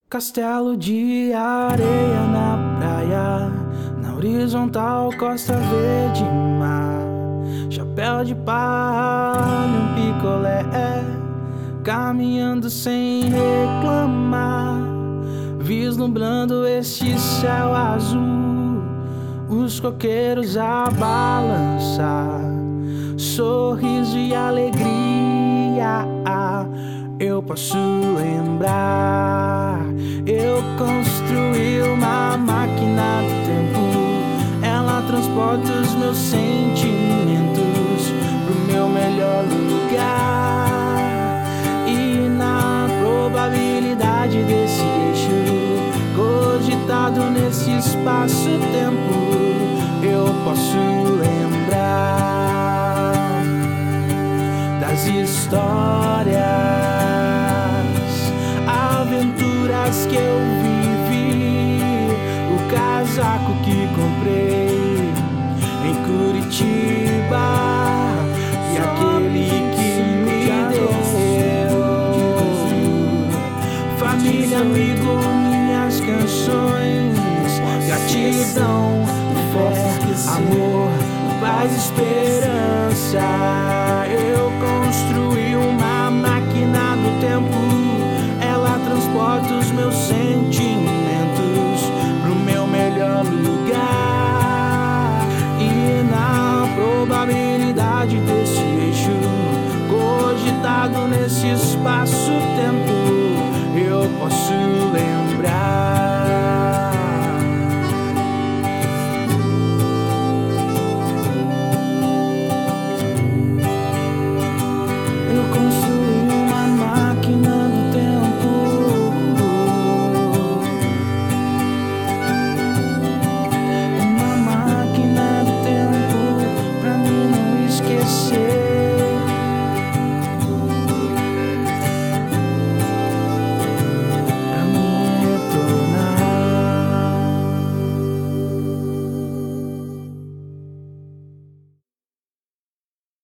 Castelo de areia na praia, na horizontal costa verde mar. Chapéu de palha, um picolé, caminhando sem reclamar, vislumbrando este céu azul, os coqueiros a balançar, sorriso e alegria. Eu posso lembrar, eu construí uma máquina do tempo, ela transporta os meus sentimentos pro meu melhor lugar. E na probabilidade desse eixo cogitado nesse espaço-tempo, eu posso lembrar das histórias, aventuras que eu vivi, o casaco que comprei em Curitiba e aquele que me deu. Família, amigo, minhas canções, gratidão, fé, amor, paz, esperança. Eu construí uma máquina do tempo, ela transporta os meus sentimentos pro meu melhor lugar. E na probabilidade desse eixo cogitado nesse espaço-tempo, eu posso lembrar